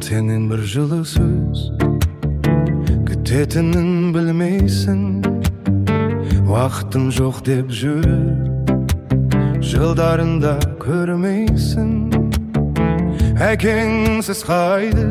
Senin bir жылы söz kütetinin bilmeysin. Vaktim жоқ деп жүріп жылдарында көрмейсің. Әкеңсіз қайды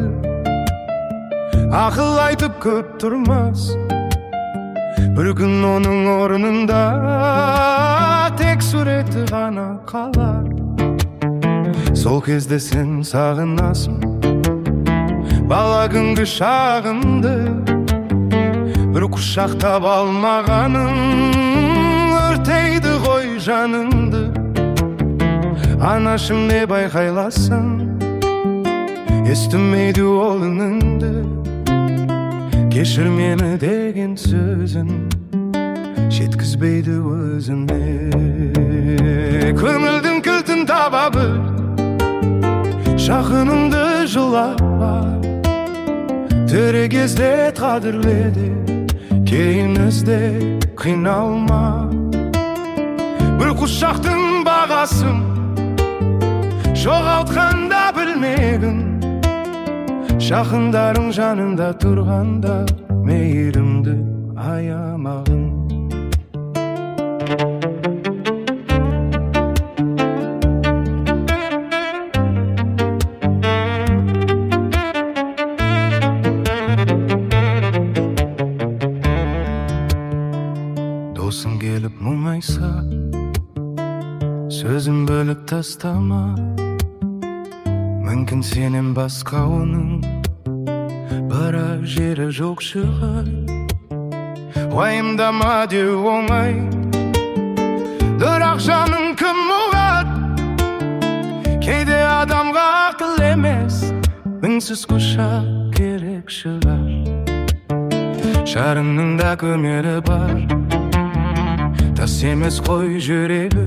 ақыл айтып көп тұрмас. Bir gün оның орнында тек суреті ғана қалар. Сол кезде сен сағынасың бала күнгі шағыңды. Bir құшақтап алмағаның өртейді ғой жаныңды. Анашым деп айқайласың естімейді ол үніңді. Кешір мені деген сөзін жеткізбейді өзіне. Көңілдің кілтін таба біл, жақыныңды жылама. Тірі кезде қадірледі, кейін ізде қиналма. Bir құшақтың бағасын жоғалтқанда білмегін. Жақындарың жанында тұрғанда мейірімді аямағын. Досың келіп мұңайса, сөзін бөліп тастама. Мүмкін сенен басқа оның барар жері жоқ шығар. Уайымдама деу оңай, бірақ жаның кім ұғар. Кейде адамға ақыл емес, үнсіз құшақ керек шығар. Жарыңның да көмері бар, тас емес қой жүрегі.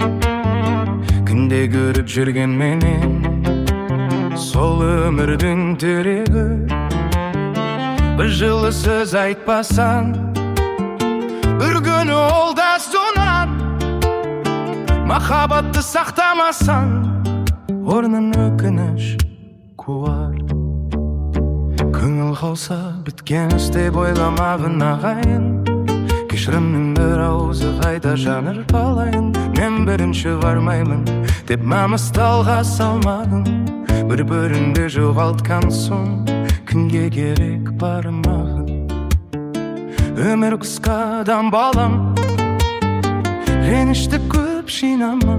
Күнде көріп жүрген менен сол өмірдің тірегі. Bir жылы сөз айтпасан, bir күні ол да сонар. Махаббатты сақтамасан, орнын өкініш қуар. Көңіл қалса біткен іс деп ойламағын ағайын. Кешірімнің бір ауызы қайта жаныр қалайын. Мен бірінші бармаймын деп мамысталға салмадым. Bir-біріңді жоғалтқан соң кімге керек бармағын. Өмір қысқадан балам, ренішті көп жинама.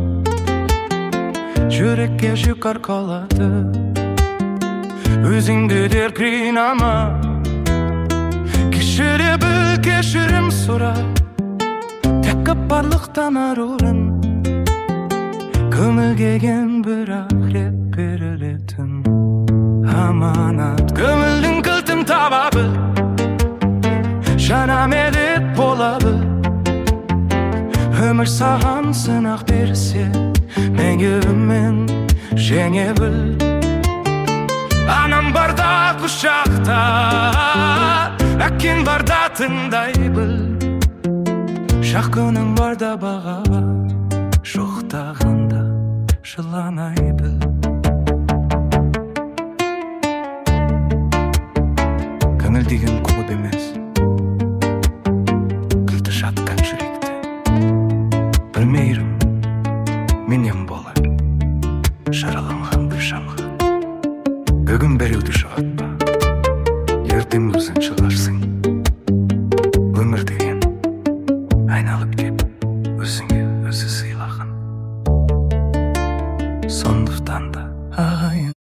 Жүрекке жүк арқалады, өзіңді дер қинама. Кешіре біл, кешірім сұра, тек барлықтан арылын. Көмілгеген бірақ рет берілетін аманат. Көңілдің кілтін таба біл, жана медет бола біл. Өмір саған сынақ берсе, меңгеумен жеңе біл. Анам барда құшақта, әкең барда тыңдай біл. Жақының барда баға бар, жоқтағанда жыланай біл. Көңіл деген көп емес, кілті жатқан жүректе. Bir meyrim менен болар, жараланған бір шамға. Бүгін беруді жоғатпа, ертең өзің шығарсың. Өмір деген айналып кеп, өзіңе өзі сыйлаған. Сондықтан да ағайын.